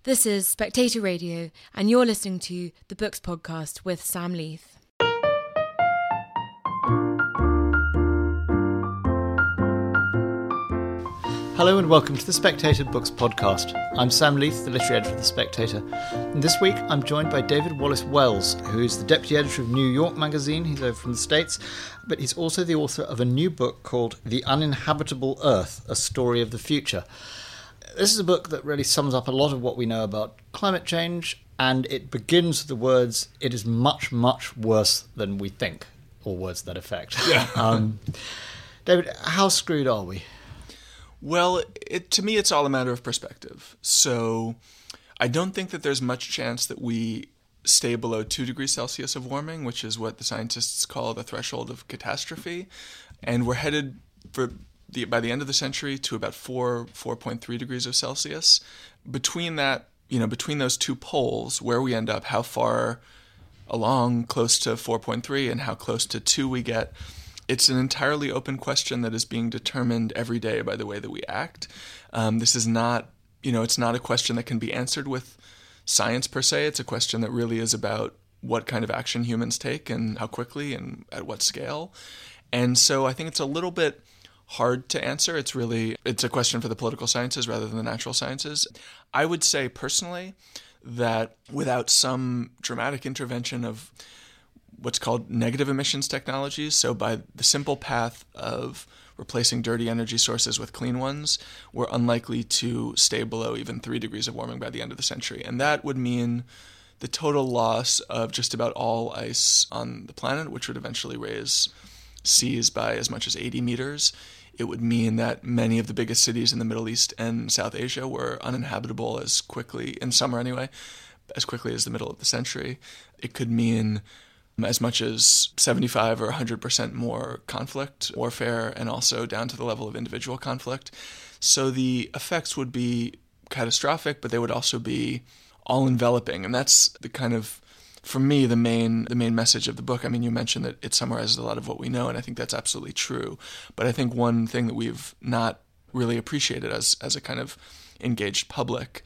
This is Spectator Radio, and you're listening to the Books Podcast with Sam Leith. Hello and welcome to the Spectator Books Podcast. I'm Sam Leith, the literary editor of The Spectator. And this week I'm joined by David Wallace Wells, who is the deputy editor of New York Magazine. He's over from the States, but he's also the author of a new book called The Uninhabitable Earth, A Story of the Future. This is a book that really sums up a lot of what we know about climate change, and it begins with the words, "It is much, much worse than we think," or words to that effect. Yeah. David, how screwed are we? Well, to me, it's all a matter of perspective. So I don't think that there's much chance that we stay below 2 degrees Celsius of warming, which is what the scientists call the threshold of catastrophe. And we're headed by the end of the century to about 4.3 degrees of Celsius. Between that, between those two poles, where we end up, how far along close to 4.3 and how close to 2 we get, it's an entirely open question that is being determined every day by the way that we act. This is not, it's not a question that can be answered with science per se. It's a question that really is about what kind of action humans take and how quickly and at what scale. And so I think it's a little bit hard to answer. It's a question for the political sciences rather than the natural sciences. I would say personally that without some dramatic intervention of what's called negative emissions technologies, so by the simple path of replacing dirty energy sources with clean ones, we're unlikely to stay below even 3 degrees of warming by the end of the century. And that would mean the total loss of just about all ice on the planet, which would eventually raise seas by as much as 80 meters. It would mean that many of the biggest cities in the Middle East and South Asia were uninhabitable as quickly, in summer anyway, as quickly as the middle of the century. It could mean as much as 75 or 100% more conflict, warfare, and also down to the level of individual conflict. So the effects would be catastrophic, but they would also be all-enveloping. And that's the kind of, for me, the main message of the book. I mean, you mentioned that it summarizes a lot of what we know, and I think that's absolutely true. But I think one thing that we've not really appreciated as a kind of engaged public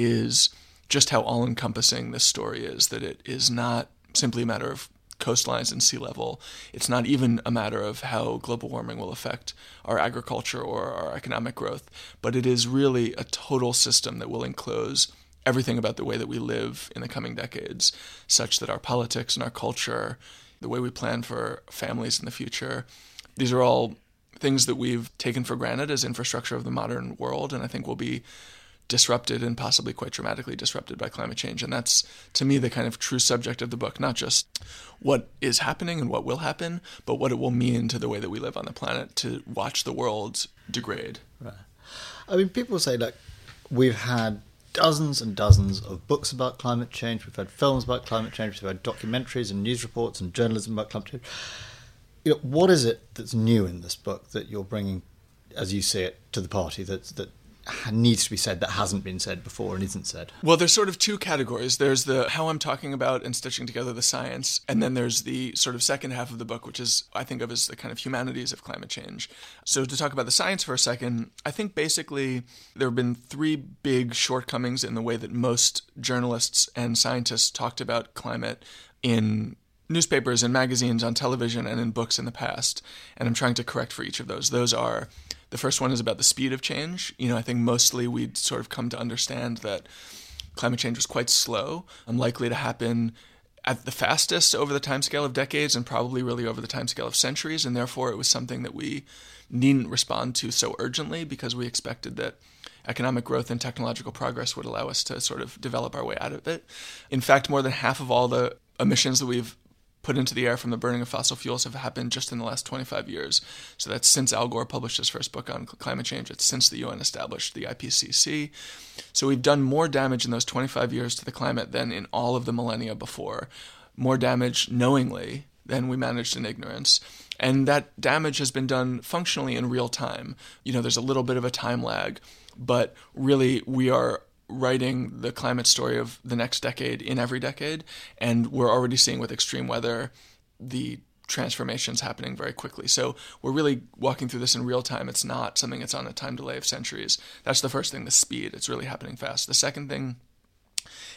is just how all-encompassing this story is, that it is not simply a matter of coastlines and sea level. It's not even a matter of how global warming will affect our agriculture or our economic growth, but it is really a total system that will enclose everything about the way that we live in the coming decades, such that our politics and our culture, the way we plan for families in the future, these are all things that we've taken for granted as infrastructure of the modern world, and I think will be disrupted and possibly quite dramatically disrupted by climate change. And that's, to me, the kind of true subject of the book, not just what is happening and what will happen, but what it will mean to the way that we live on the planet to watch the world degrade. Right. I mean, people say, look, we've had dozens and dozens of books about climate change, we've had films about climate change, we've had documentaries and news reports and journalism about climate change. What is it that's new in this book that you're bringing, as you see it, to the party that needs to be said that hasn't been said before and isn't said? Well, there's sort of two categories. There's the how I'm talking about and stitching together the science, and then there's the sort of second half of the book, which is I think of as the kind of humanities of climate change. So to talk about the science for a second, I think basically there have been 3 big shortcomings in the way that most journalists and scientists talked about climate in newspapers and magazines, on television, and in books in the past. And I'm trying to correct for each of those. Those are, the first one is about the speed of change. I think mostly we'd sort of come to understand that climate change was quite slow, unlikely to happen at the fastest over the timescale of decades and probably really over the timescale of centuries. And therefore it was something that we needn't respond to so urgently because we expected that economic growth and technological progress would allow us to sort of develop our way out of it. In fact, more than half of all the emissions that we've put into the air from the burning of fossil fuels have happened just in the last 25 years. So that's since Al Gore published his first book on climate change. It's since the UN established the IPCC. So we've done more damage in those 25 years to the climate than in all of the millennia before. More damage knowingly than we managed in ignorance. And that damage has been done functionally in real time. There's a little bit of a time lag, but really we are writing the climate story of the next decade in every decade, and we're already seeing with extreme weather the transformations happening very quickly. So we're really walking through this in real time. It's not something that's on a time delay of centuries. That's the first thing, the speed. It's really happening fast. The second thing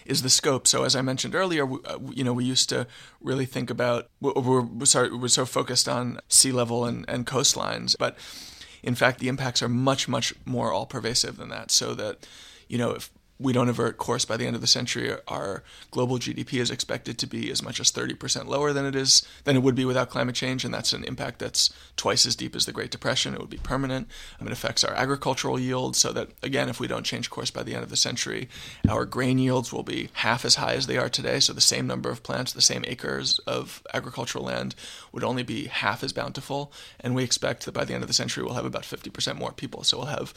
is the scope. So as I mentioned earlier, we used to really think about, we're so focused on sea level and coastlines, but in fact, the impacts are much, much more all-pervasive than that. So that, if we don't avert course by the end of the century, our global GDP is expected to be as much as 30% lower than it would be without climate change, and that's an impact that's twice as deep as the Great Depression. It would be permanent. It affects our agricultural yields, so that, again, if we don't change course by the end of the century, our grain yields will be half as high as they are today. So the same number of plants, the same acres of agricultural land would only be half as bountiful, and we expect that by the end of the century we'll have about 50% more people. So we'll have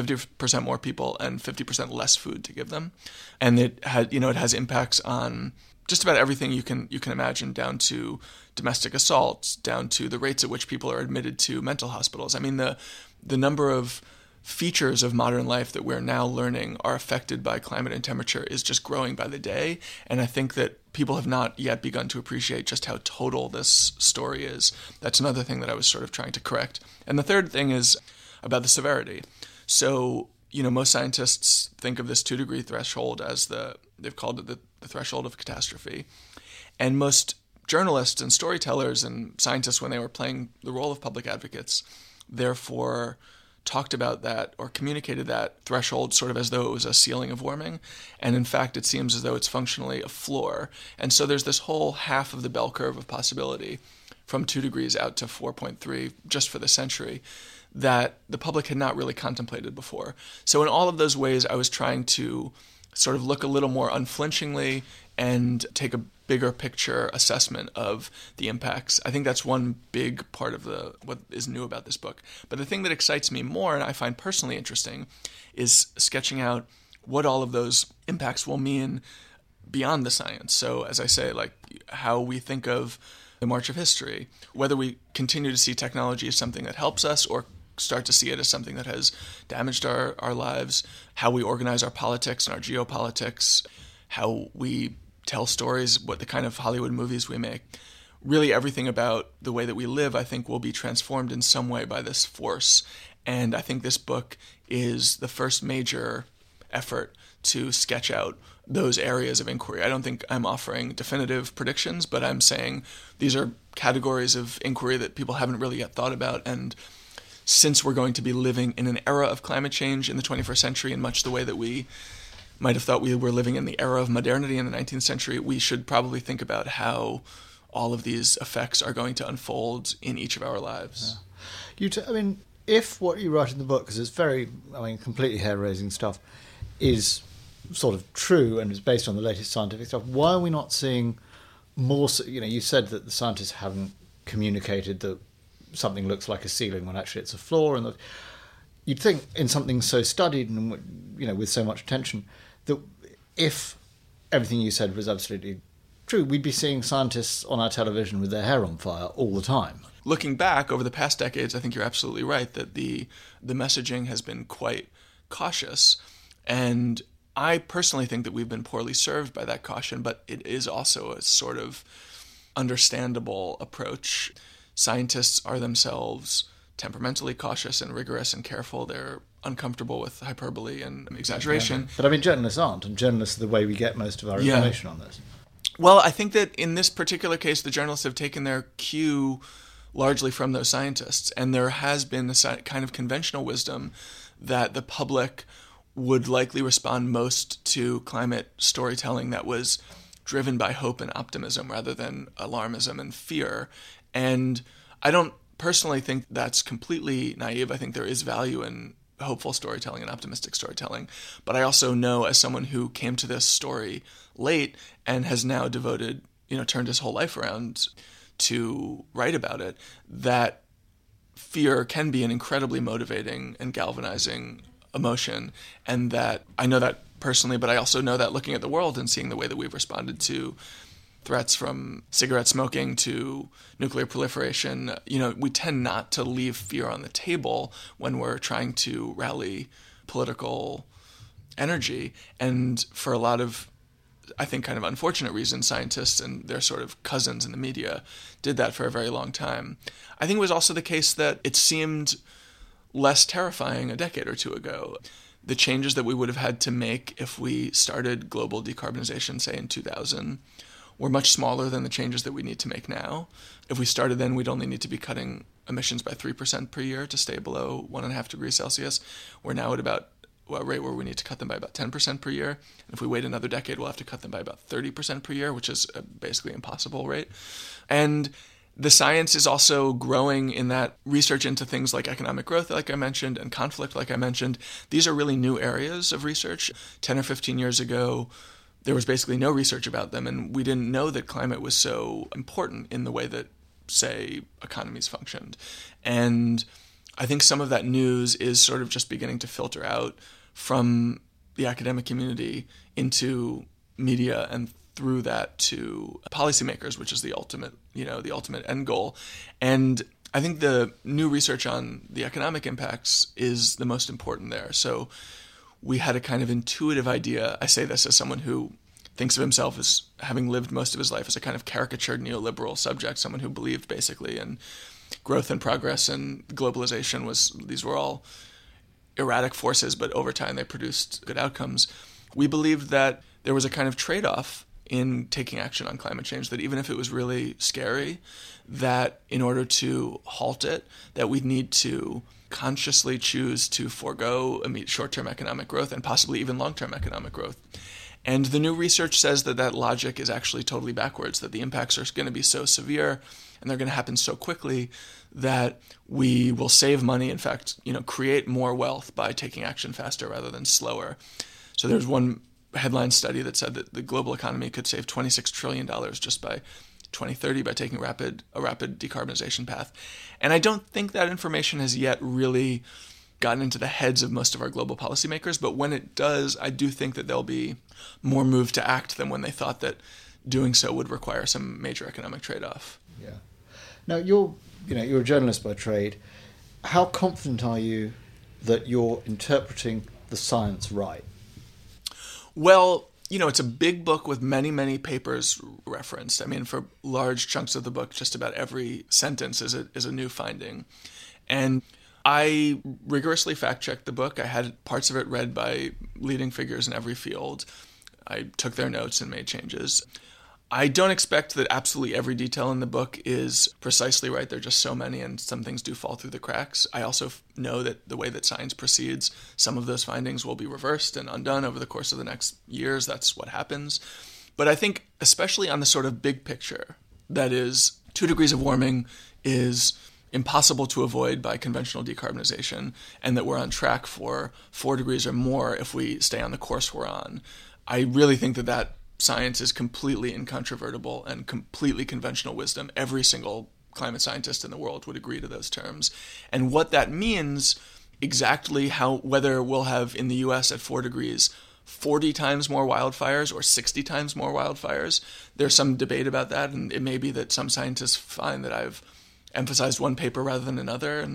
50% more people and 50% less food to give them. And it has impacts on just about everything you can imagine, down to domestic assaults, down to the rates at which people are admitted to mental hospitals. The number of features of modern life that we're now learning are affected by climate and temperature is just growing by the day. And I think that people have not yet begun to appreciate just how total this story is. That's another thing that I was sort of trying to correct. And the third thing is about the severity. So, most scientists think of this 2-degree threshold as they've called it the threshold of catastrophe. And most journalists and storytellers and scientists, when they were playing the role of public advocates, therefore talked about that or communicated that threshold sort of as though it was a ceiling of warming. And in fact, it seems as though it's functionally a floor. And so there's this whole half of the bell curve of possibility from 2 degrees out to 4.3 just for the century that the public had not really contemplated before. So in all of those ways, I was trying to sort of look a little more unflinchingly and take a bigger picture assessment of the impacts. I think that's one big part of what is new about this book. But the thing that excites me more, and I find personally interesting, is sketching out what all of those impacts will mean beyond the science. So as I say, like how we think of the march of history, whether we continue to see technology as something that helps us or start to see it as something that has damaged our lives, how we organize our politics and our geopolitics, how we tell stories, what the kind of Hollywood movies we make. Really everything about the way that we live, I think, will be transformed in some way by this force. And I think this book is the first major effort to sketch out those areas of inquiry. I don't think I'm offering definitive predictions, but I'm saying these are categories of inquiry that people haven't really yet thought about. And since we're going to be living in an era of climate change in the 21st century in much the way that we might have thought we were living in the era of modernity in the 19th century, we should probably think about how all of these effects are going to unfold in each of our lives. Yeah. If what you write in the book, because it's very, completely hair-raising stuff, is sort of true and is based on the latest scientific stuff, why are we not seeing more? You said that the scientists haven't communicated that something looks like a ceiling when actually it's a floor, and you'd think in something so studied and with so much attention that if everything you said was absolutely true, we'd be seeing scientists on our television with their hair on fire all the time. Looking back over the past decades, I think you're absolutely right that the messaging has been quite cautious, and I personally think that we've been poorly served by that caution, but it is also a sort of understandable approach. Scientists are themselves temperamentally cautious and rigorous and careful. They're uncomfortable with hyperbole and exaggeration. But journalists aren't, and journalists are the way we get most of our information on this. Well, I think that in this particular case, the journalists have taken their cue largely from those scientists, and there has been a kind of conventional wisdom that the public would likely respond most to climate storytelling that was driven by hope and optimism rather than alarmism and fear. And I don't personally think that's completely naive. I think there is value in hopeful storytelling and optimistic storytelling. But I also know, as someone who came to this story late and has now turned his whole life around to write about it, that fear can be an incredibly motivating and galvanizing emotion. And that I know that personally, but I also know that looking at the world and seeing the way that we've responded to threats from cigarette smoking to nuclear proliferation, we tend not to leave fear on the table when we're trying to rally political energy. And for a lot of, I think, kind of unfortunate reasons, scientists and their sort of cousins in the media did that for a very long time. I think it was also the case that it seemed less terrifying a decade or two ago. the changes that we would have had to make if we started global decarbonization, say in 2000, were much smaller than the changes that we need to make now. If we started then, we'd only need to be cutting emissions by 3% per year to stay below 1.5 degrees Celsius. We're now at about a rate where we need to cut them by about 10% per year. And if we wait another decade, we'll have to cut them by about 30% per year, which is a basically impossible rate. And the science is also growing in that research into things like economic growth, like I mentioned, and conflict, like I mentioned. These are really new areas of research. 10 or 15 years ago, there was basically no research about them, and we didn't know that climate was so important in the way that, say, economies functioned. And I think some of that news is sort of just beginning to filter out from the academic community into media and through that to policymakers, which is the ultimate end goal. And I think the new research on the economic impacts is the most important there. So we had a kind of intuitive idea. I say this as someone who thinks of himself as having lived most of his life as a kind of caricatured neoliberal subject, someone who believed basically in growth and progress and globalization. These were all erratic forces, but over time they produced good outcomes. We believed that there was a kind of trade-off in taking action on climate change, that even if it was really scary, that in order to halt it, that we'd need to consciously choose to forego short-term economic growth and possibly even long-term economic growth. And the new research says that that logic is actually totally backwards, that the impacts are going to be so severe and they're going to happen so quickly that we will save money, in fact, create more wealth by taking action faster rather than slower. So there's one headline study that said that the global economy could save $26 trillion just by 2030 by taking a rapid decarbonization path. And I don't think that information has yet really gotten into the heads of most of our global policymakers, but when it does, I do think that they'll be more moved to act than when they thought that doing so would require some major economic trade-off. Yeah. Now, you're a journalist by trade. How confident are you that you're interpreting the science right? Well, it's a big book with many, many papers referenced. I mean, for large chunks of the book, just about every sentence is a new finding. And I rigorously fact-checked the book. I had parts of it read by leading figures in every field. I took their notes and made changes. I don't expect that absolutely every detail in the book is precisely right. There are just so many, and some things do fall through the cracks. I also know that the way that science proceeds, some of those findings will be reversed and undone over the course of the next years. That's what happens. But I think, especially on the sort of big picture, that is, 2 degrees of warming is impossible to avoid by conventional decarbonization, and that we're on track for 4 degrees or more if we stay on the course we're on. I really think that science is completely incontrovertible and completely conventional wisdom. Every single climate scientist in the world would agree to those terms. And what that means, exactly whether we'll have in the US at 4 degrees 40 times more wildfires or 60 times more wildfires, there's some debate about that, and it may be that some scientists find that I've emphasized one paper rather than another.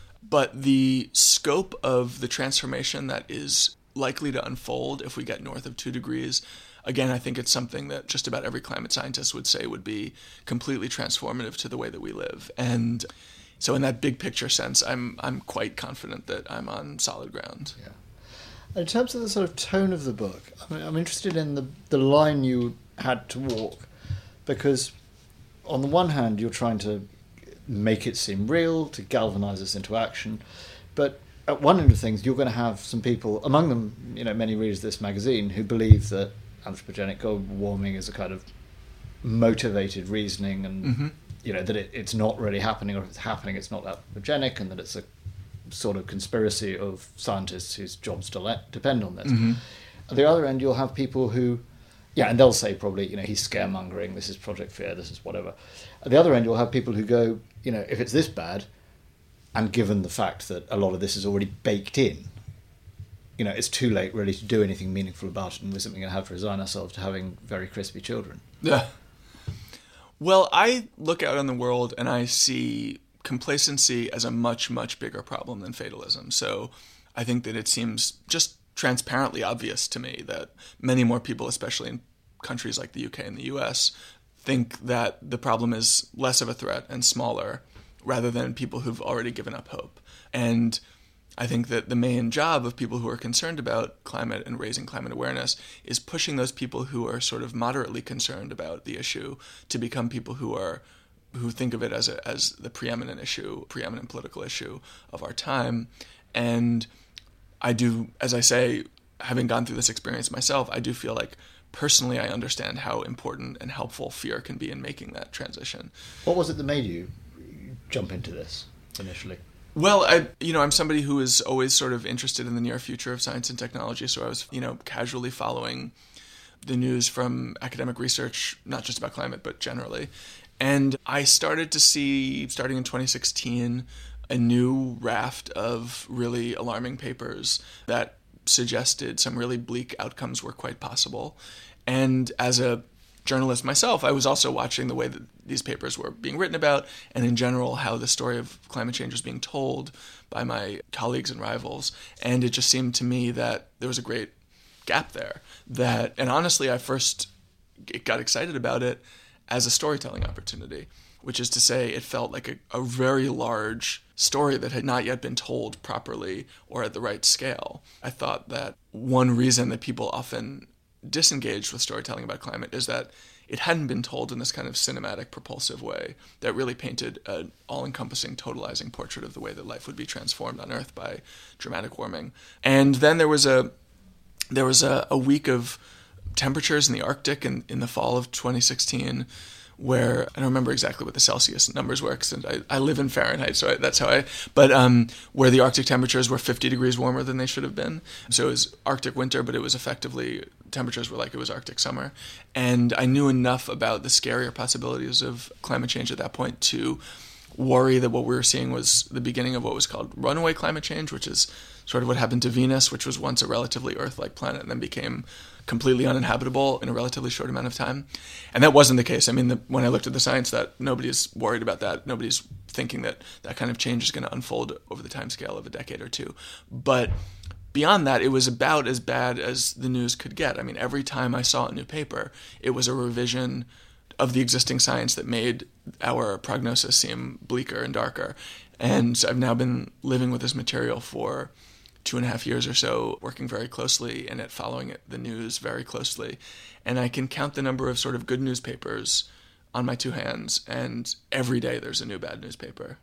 But the scope of the transformation that is likely to unfold if we get north of 2 degrees, again, I think it's something that just about every climate scientist would say would be completely transformative to the way that we live. And so in that big picture sense, I'm quite confident that I'm on solid ground. Yeah. In terms of the sort of tone of the book, I'm interested in the line you had to walk, because on the one hand, you're trying to make it seem real, to galvanize us into action, but at one end of things, you're going to have some people, among them, many readers of this magazine, who believe that anthropogenic global warming is a kind of motivated reasoning, and that it's not really happening, or if it's happening, it's not anthropogenic, and that it's a sort of conspiracy of scientists whose jobs depend on this. At the other end, you'll have people who, and they'll say probably, he's scaremongering, this is Project Fear, this is whatever. At the other end, you'll have people who go, if it's this bad, and given the fact that a lot of this is already baked in, it's too late really to do anything meaningful about it, and we're simply going to have to resign ourselves to having very crispy children. Yeah. Well, I look out in the world and I see complacency as a much, much bigger problem than fatalism. So I think that it seems just transparently obvious to me that many more people, especially in countries like the UK and the US, think that the problem is less of a threat and smaller, rather than people who've already given up hope. And I think that the main job of people who are concerned about climate and raising climate awareness is pushing those people who are sort of moderately concerned about the issue to become people who think of it as the preeminent political issue of our time. And I do, as I say, having gone through this experience myself, I do feel like personally I understand how important and helpful fear can be in making that transition. What was it that made you jump into this initially? Well, I'm somebody who is always sort of interested in the near future of science and technology, so I was, casually following the news from academic research, not just about climate, but generally. And I started to see, starting in 2016, a new raft of really alarming papers that suggested some really bleak outcomes were quite possible. And as a journalist myself, I was also watching the way that these papers were being written about, and in general how the story of climate change was being told by my colleagues and rivals. And it just seemed to me that there was a great gap there. And honestly, I first got excited about it as a storytelling opportunity, which is to say it felt like a very large story that had not yet been told properly or at the right scale. I thought that one reason that people often disengaged with storytelling about climate is that it hadn't been told in this kind of cinematic, propulsive way that really painted an all-encompassing, totalizing portrait of the way that life would be transformed on Earth by dramatic warming. And then there was a week of temperatures in the Arctic in the fall of 2016 where I don't remember exactly what the Celsius numbers were because I live in Fahrenheit, so that's how where the Arctic temperatures were 50 degrees warmer than they should have been. So it was Arctic winter, but it was effectively, temperatures were like it was Arctic summer. And I knew enough about the scarier possibilities of climate change at that point to worry that what we were seeing was the beginning of what was called runaway climate change, which is sort of what happened to Venus, which was once a relatively Earth-like planet and then became completely uninhabitable in a relatively short amount of time. And that wasn't the case. I mean, when I looked at the science, that nobody's worried about that. Nobody's thinking that that kind of change is going to unfold over the timescale of a decade or two. But beyond that, it was about as bad as the news could get. I mean, every time I saw a new paper, it was a revision of the existing science that made our prognosis seem bleaker and darker. And I've now been living with this material for 2.5 years or so, working very closely and following the news very closely. And I can count the number of sort of good newspapers on my two hands, and every day there's a new bad newspaper.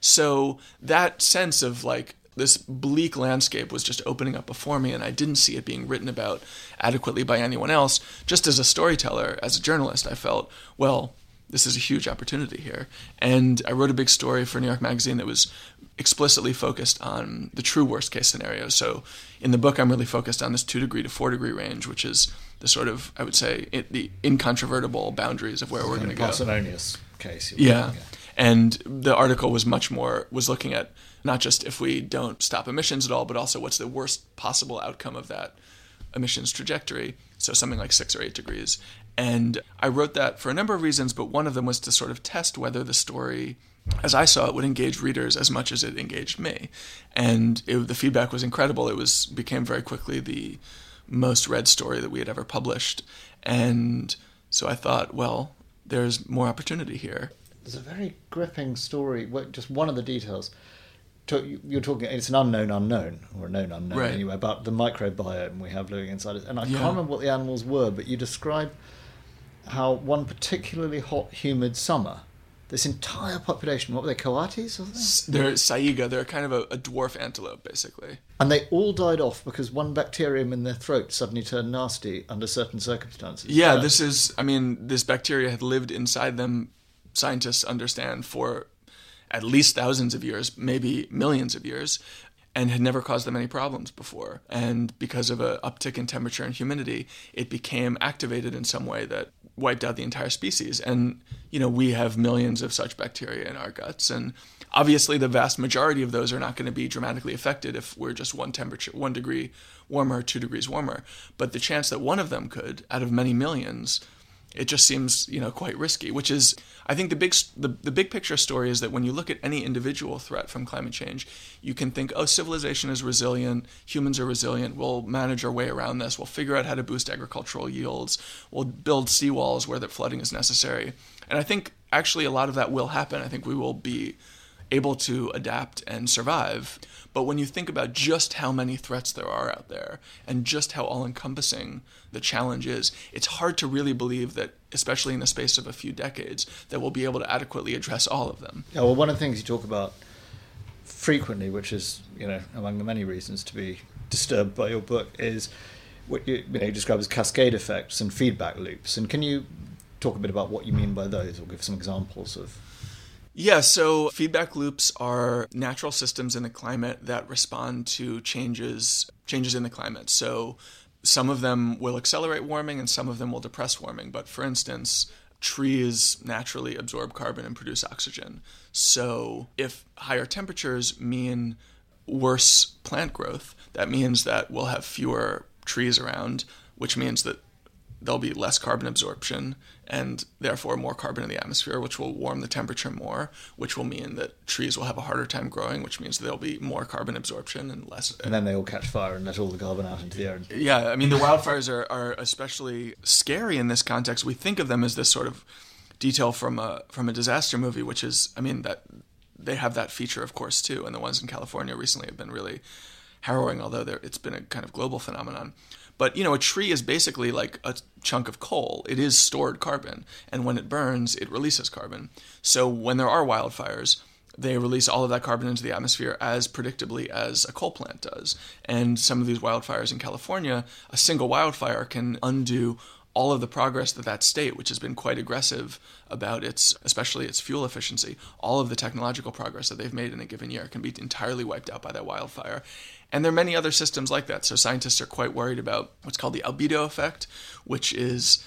So that sense of like this bleak landscape was just opening up before me, and I didn't see it being written about adequately by anyone else. Just as a storyteller, as a journalist, I felt, well, this is a huge opportunity here. And I wrote a big story for New York Magazine that was explicitly focused on the true worst case scenario. So in the book, I'm really focused on this 2 degree to 4 degree range, which is the sort of, I would say, the incontrovertible boundaries of where we're going to go. Parsimonious case. Yeah. And the article was was looking at not just if we don't stop emissions at all, but also what's the worst possible outcome of that emissions trajectory. So something like 6 or 8 degrees. And I wrote that for a number of reasons, but one of them was to sort of test whether the story, as I saw it, would engage readers as much as it engaged me. And the feedback was incredible. It became very quickly the most read story that we had ever published. And so I thought, well, there's more opportunity here. There's a very gripping story, just one of the details. You're talking, it's an unknown, or a known unknown right. Anyway, about the microbiome we have living inside it. And I can't remember what the animals were, but you describe how one particularly hot, humid summer, this entire population, what were they, coatis or something? They're saiga, they're kind of a dwarf antelope, basically. And they all died off because one bacterium in their throat suddenly turned nasty under certain circumstances. Yeah, this bacteria had lived inside them, scientists understand, for at least thousands of years, maybe millions of years, and had never caused them any problems before. And because of an uptick in temperature and humidity, it became activated in some way that wiped out the entire species. And, we have millions of such bacteria in our guts. And obviously the vast majority of those are not going to be dramatically affected if we're just 1 degree warmer, 2 degrees warmer. But the chance that one of them could, out of many millions, it just seems, quite risky, which is, I think the big picture story is that when you look at any individual threat from climate change, you can think, oh, civilization is resilient, humans are resilient, we'll manage our way around this, we'll figure out how to boost agricultural yields, we'll build seawalls where the flooding is necessary. And I think actually a lot of that will happen. I think we will be able to adapt and survive. But when you think about just how many threats there are out there and just how all-encompassing the challenge is, it's hard to really believe that, especially in the space of a few decades, that we'll be able to adequately address all of them. Yeah, well, one of the things you talk about frequently, which is, among the many reasons to be disturbed by your book, is what you describe as cascade effects and feedback loops. And can you talk a bit about what you mean by those, or give some examples of? Yeah, so feedback loops are natural systems in the climate that respond to changes in the climate. So some of them will accelerate warming and some of them will depress warming. But for instance, trees naturally absorb carbon and produce oxygen. So if higher temperatures mean worse plant growth, that means that we'll have fewer trees around, which means that there'll be less carbon absorption and therefore more carbon in the atmosphere, which will warm the temperature more, which will mean that trees will have a harder time growing, which means there'll be more carbon absorption and less. And then they all catch fire and let all the carbon out into the air. Yeah, I mean, the wildfires are especially scary in this context. We think of them as this sort of detail from a disaster movie, which is, I mean, that they have that feature, of course, too. And the ones in California recently have been really harrowing, although it's been a kind of global phenomenon. But, a tree is basically like a chunk of coal. It is stored carbon, and when it burns, it releases carbon. So when there are wildfires, they release all of that carbon into the atmosphere as predictably as a coal plant does. And some of these wildfires in California, a single wildfire can undo all of the progress that state, which has been quite aggressive about especially its fuel efficiency, all of the technological progress that they've made in a given year can be entirely wiped out by that wildfire. And there are many other systems like that. So scientists are quite worried about what's called the albedo effect, which is,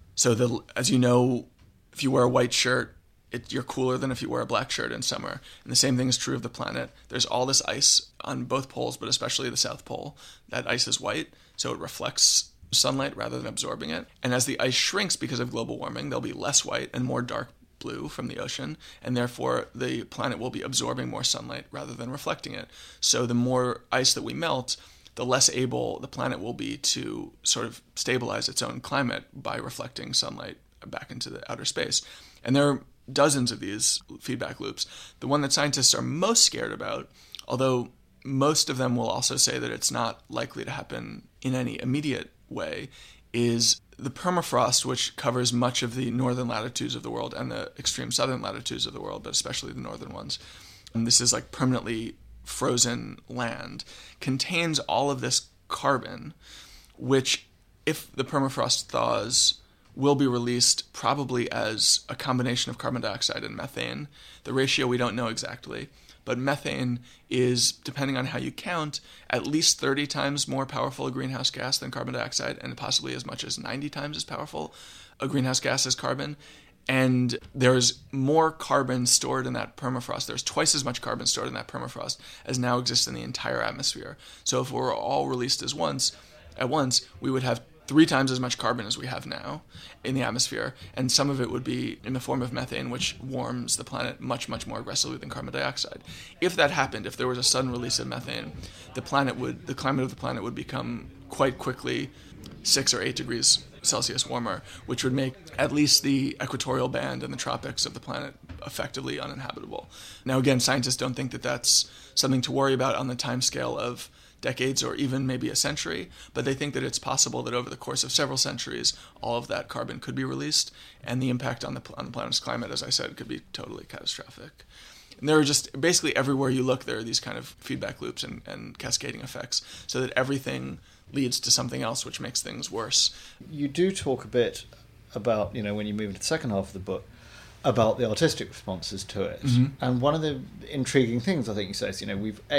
as you know, if you wear a white shirt, you're cooler than if you wear a black shirt in summer. And the same thing is true of the planet. There's all this ice on both poles, but especially the South Pole. That ice is white, so it reflects sunlight rather than absorbing it. And as the ice shrinks because of global warming, there'll be less white and more dark blue from the ocean, and therefore the planet will be absorbing more sunlight rather than reflecting it. So the more ice that we melt, the less able the planet will be to sort of stabilize its own climate by reflecting sunlight back into the outer space. And there are dozens of these feedback loops. The one that scientists are most scared about, although most of them will also say that it's not likely to happen in any immediate way, is the permafrost, which covers much of the northern latitudes of the world and the extreme southern latitudes of the world, but especially the northern ones. And this is like permanently frozen land, contains all of this carbon, which, if the permafrost thaws, will be released probably as a combination of carbon dioxide and methane. The ratio we don't know exactly, but methane is, depending on how you count, at least 30 times more powerful a greenhouse gas than carbon dioxide, and possibly as much as 90 times as powerful a greenhouse gas as carbon. And there's more carbon stored in that permafrost. There's twice as much carbon stored in that permafrost as now exists in the entire atmosphere. So if we were all released at once, we would have 3 times as much carbon as we have now in the atmosphere, and some of it would be in the form of methane, which warms the planet much, much more aggressively than carbon dioxide. If that happened, if there was a sudden release of methane, the climate of the planet would become quite quickly 6 or 8 degrees Celsius warmer, which would make at least the equatorial band and the tropics of the planet effectively uninhabitable. Now, again, scientists don't think that that's something to worry about on the timescale of decades or even maybe a century, but they think that it's possible that over the course of several centuries, all of that carbon could be released, and the impact on the planet's climate, as I said, could be totally catastrophic. And there are just, basically everywhere you look, there are these kind of feedback loops and cascading effects, so that everything leads to something else, which makes things worse. You do talk a bit about, when you move into the second half of the book, about the artistic responses to it. Mm-hmm. And one of the intriguing things I think you say is,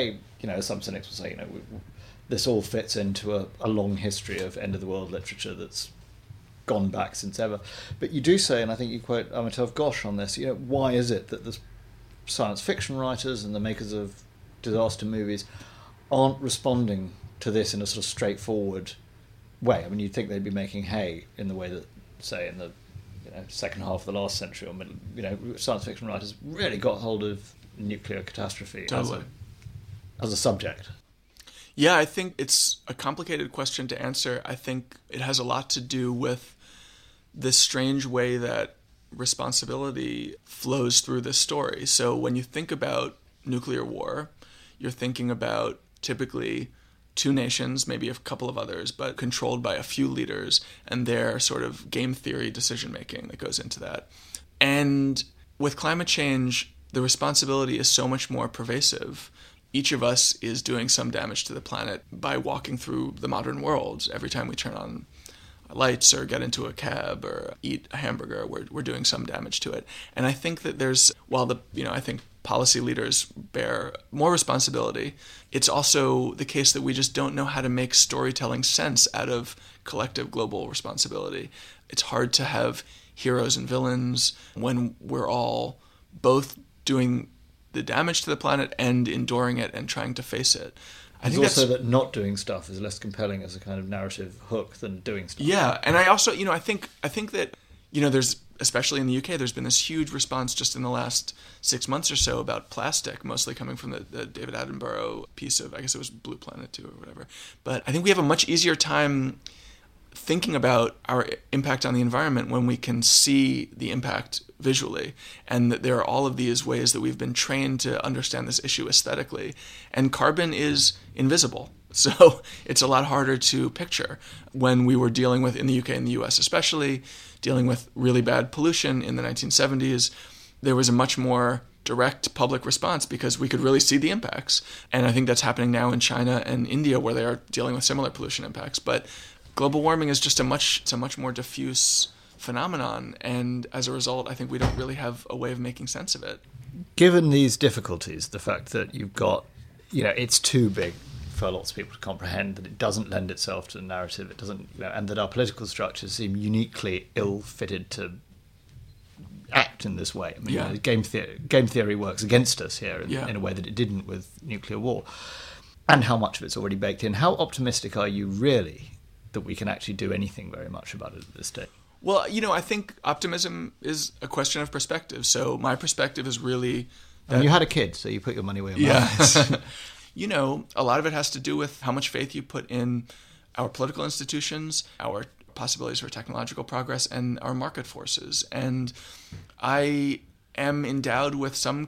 some cynics will say, this all fits into a long history of end-of-the-world literature that's gone back since ever. But you do say, and I think you quote Amitav Ghosh on this, why is it that the science fiction writers and the makers of disaster movies aren't responding to this in a sort of straightforward way? I mean, you'd think they'd be making hay in the way that, say, in the second half of the last century, science fiction writers really got hold of nuclear catastrophe as a subject. Yeah, I think it's a complicated question to answer. I think it has a lot to do with this strange way that responsibility flows through this story. So when you think about nuclear war, you're thinking about typically two nations, maybe a couple of others, but controlled by a few leaders and their sort of game theory decision-making that goes into that. And with climate change, the responsibility is so much more pervasive. Each of us is doing some damage to the planet by walking through the modern world. Every time we turn on lights or get into a cab or eat a hamburger, we're doing some damage to it. And I think that I think policy leaders bear more responsibility, it's also the case that we just don't know how to make storytelling sense out of collective global responsibility. It's hard to have heroes and villains when we're all both doing the damage to the planet and enduring it and trying to face it. I think also that not doing stuff is less compelling as a kind of narrative hook than doing stuff. Yeah, and I also, I think that, there's, especially in the UK, there's been this huge response just in the last 6 months or so about plastic, mostly coming from the David Attenborough piece of, I guess it was Blue Planet 2 or whatever. But I think we have a much easier time thinking about our impact on the environment when we can see the impact visually, and that there are all of these ways that we've been trained to understand this issue aesthetically. And carbon is invisible, so it's a lot harder to picture. When we were dealing with, in the UK and the US especially, dealing with really bad pollution in the 1970s, there was a much more direct public response because we could really see the impacts. And I think that's happening now in China and India, where they are dealing with similar pollution impacts. But global warming is just a much more diffuse phenomenon, and as a result, I think we don't really have a way of making sense of it. Given these difficulties, the fact that you've got, it's too big for lots of people to comprehend, that it doesn't lend itself to the narrative, it doesn't, and that our political structures seem uniquely ill-fitted to act in this way. I mean, game theory works against us here in a way that it didn't with nuclear war, and how much of it's already baked in. How optimistic are you really that we can actually do anything very much about it at this stage? Well, I think optimism is a question of perspective. So my perspective is really that... And you had a kid, so you put your money where your mouth is. A lot of it has to do with how much faith you put in our political institutions, our possibilities for technological progress, and our market forces. And I am endowed with some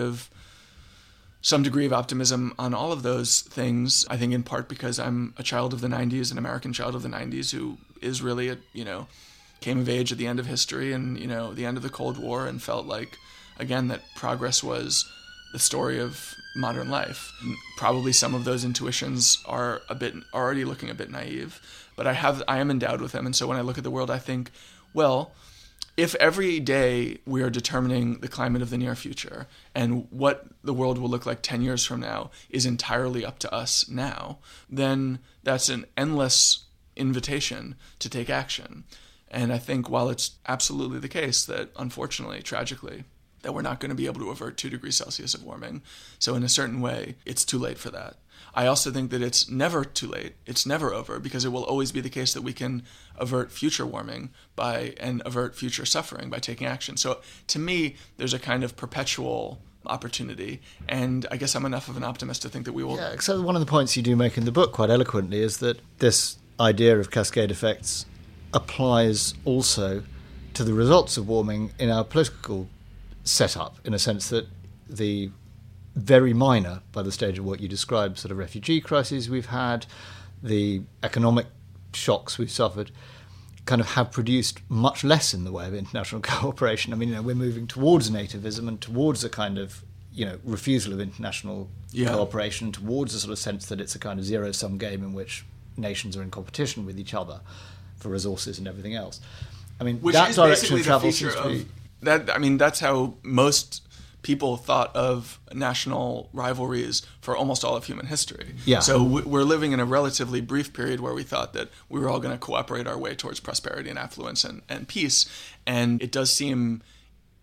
degree of optimism on all of those things. I think in part because I'm a child of the 90s, an American child of the 90s, who is really came of age at the end of history and, the end of the Cold War, and felt like, again, that progress was the story of modern life. Probably some of those intuitions are already looking a bit naive, but I am endowed with them. And so when I look at the world, I think, well, if every day we are determining the climate of the near future and what the world will look like 10 years from now is entirely up to us now, then that's an endless invitation to take action. And I think while it's absolutely the case that, unfortunately, tragically, that we're not going to be able to avert 2 degrees Celsius of warming, so in a certain way, it's too late for that. I also think that it's never too late. It's never over, because it will always be the case that we can avert future warming and avert future suffering by taking action. So to me, there's a kind of perpetual opportunity, and I guess I'm enough of an optimist to think that we will... Yeah, so one of the points you do make in the book quite eloquently is that this idea of cascade effects applies also to the results of warming in our political setup, in a sense that the very minor, by the stage of what you described, sort of refugee crises we've had, the economic shocks we've suffered, kind of have produced much less in the way of international cooperation. I mean, we're moving towards nativism and towards a kind of, refusal of international cooperation, towards a sort of sense that it's a kind of zero-sum game in which nations are in competition with each other for resources and everything else. I mean, which that is direction basically of travel the feature seems to be... That, I mean, that's how most people thought of national rivalries for almost all of human history. Yeah. So we're living in a relatively brief period where we thought that we were all going to cooperate our way towards prosperity and affluence and peace. And it does seem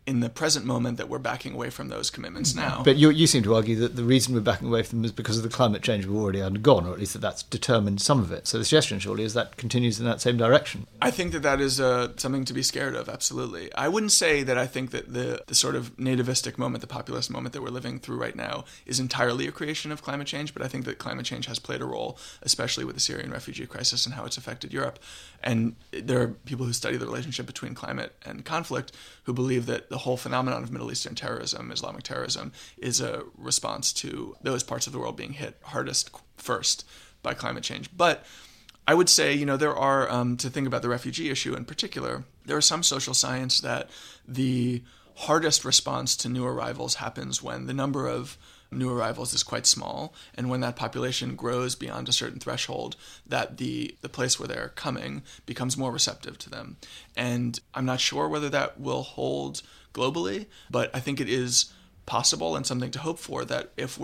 in the present moment that we're backing away from those commitments now. But you seem to argue that the reason we're backing away from them is because of the climate change we've already undergone, or at least that's determined some of it. So the suggestion, surely, is that continues in that same direction. I think that is something to be scared of, absolutely. I wouldn't say that I think that the sort of nativistic moment, the populist moment that we're living through right now is entirely a creation of climate change, but I think that climate change has played a role, especially with the Syrian refugee crisis and how it's affected Europe. And there are people who study the relationship between climate and conflict who believe that the whole phenomenon of Middle Eastern terrorism, Islamic terrorism, is a response to those parts of the world being hit hardest first by climate change. But I would say, there are, to think about the refugee issue in particular, there is some social science that the hardest response to new arrivals happens when the number of new arrivals is quite small, and when that population grows beyond a certain threshold, that the place where they're coming becomes more receptive to them. And I'm not sure whether that will hold globally, but I think it is possible and something to hope for that if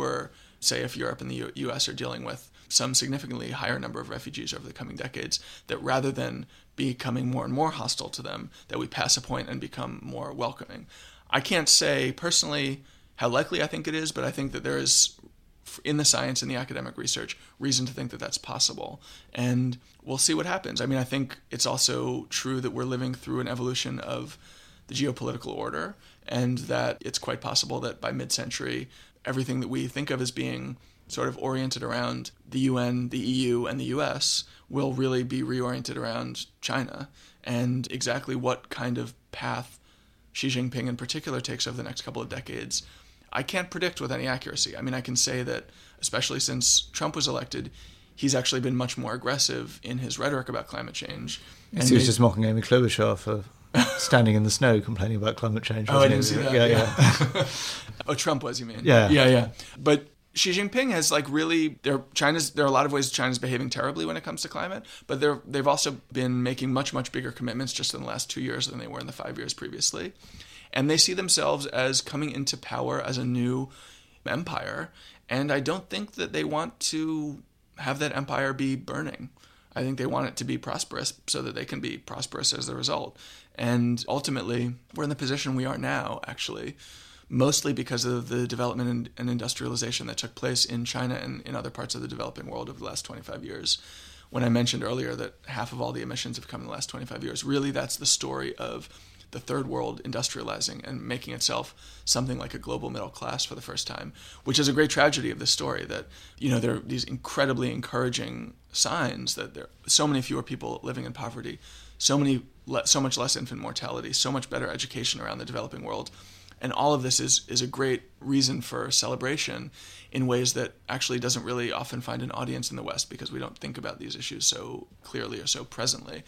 Europe and the US are dealing with some significantly higher number of refugees over the coming decades, that rather than becoming more and more hostile to them, that we pass a point and become more welcoming. I can't say personally how likely I think it is, but I think that there is, in the science and the academic research, reason to think that that's possible. And we'll see what happens. I mean, I think it's also true that we're living through an evolution of the geopolitical order, and that it's quite possible that by mid-century, everything that we think of as being sort of oriented around the UN, the EU, and the US will really be reoriented around China. And exactly what kind of path Xi Jinping in particular takes over the next couple of decades, I can't predict with any accuracy. I mean, I can say that, especially since Trump was elected, he's actually been much more aggressive in his rhetoric about climate change. And he was just mocking Amy Klobuchar for standing in the snow complaining about climate change. Oh, I didn't see that. Yeah. Oh, Trump was, you mean? Yeah. But Xi Jinping has there are a lot of ways China's behaving terribly when it comes to climate, but they've also been making much, much bigger commitments just in the last 2 years than they were in the 5 years previously. And they see themselves as coming into power as a new empire. And I don't think that they want to have that empire be burning. I think they want it to be prosperous so that they can be prosperous as a result. And ultimately, we're in the position we are now, actually, mostly because of the development and industrialization that took place in China and in other parts of the developing world over the last 25 years. When I mentioned earlier that half of all the emissions have come in the last 25 years, really that's the story of the third world industrializing and making itself something like a global middle class for the first time, which is a great tragedy of this story, that, there are these incredibly encouraging signs that there are so many fewer people living in poverty, so much less infant mortality, so much better education around the developing world. And all of this is a great reason for celebration in ways that actually doesn't really often find an audience in the West, because we don't think about these issues so clearly or so presently.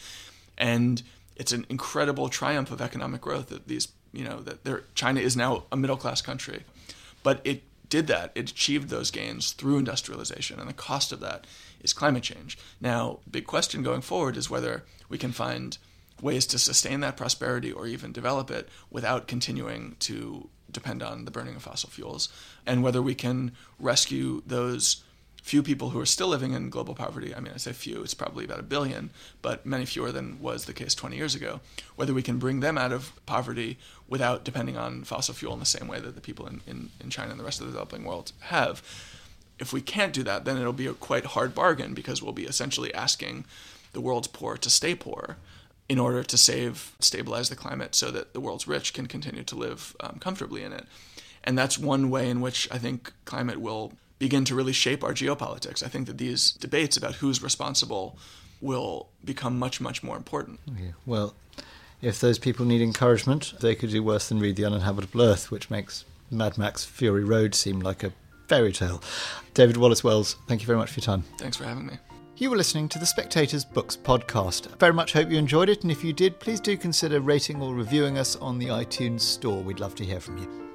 And it's an incredible triumph of economic growth that China is now a middle-class country. But it did that. It achieved those gains through industrialization, and the cost of that is climate change. Now, big question going forward is whether we can find ways to sustain that prosperity or even develop it without continuing to depend on the burning of fossil fuels, and whether we can rescue those few people who are still living in global poverty. I mean, I say few, it's probably about 1 billion, but many fewer than was the case 20 years ago, whether we can bring them out of poverty without depending on fossil fuel in the same way that the people in China and the rest of the developing world have. If we can't do that, then it'll be a quite hard bargain, because we'll be essentially asking the world's poor to stay poor in order to stabilize the climate so that the world's rich can continue to live comfortably in it. And that's one way in which I think climate will begin to really shape our geopolitics. I think that these debates about who's responsible will become much, much more important. Okay. Well, if those people need encouragement, they could do worse than read The Uninhabitable Earth, which makes Mad Max Fury Road seem like a fairy tale. David Wallace Wells, thank you very much for your time. Thanks for having me. You were listening to the Spectator's Books podcast. I very much hope you enjoyed it, and if you did, please do consider rating or reviewing us on the iTunes store. We'd love to hear from you.